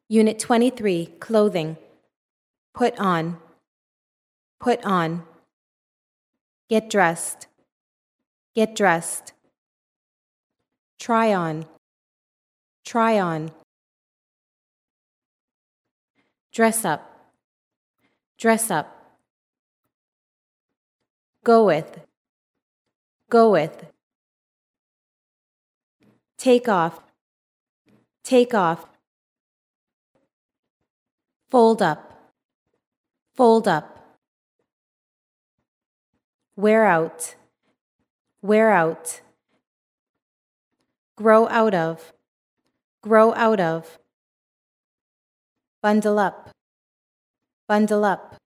Unit 23, Clothing. Put on. Put on. Get dressed. Get dressed. Try on. Try on. Dress up. Dress up. Go with. Go with. Take off. Take off. Fold up. Fold up. Wear out. Wear out. Grow out of. Grow out of. Bundle up. Bundle up.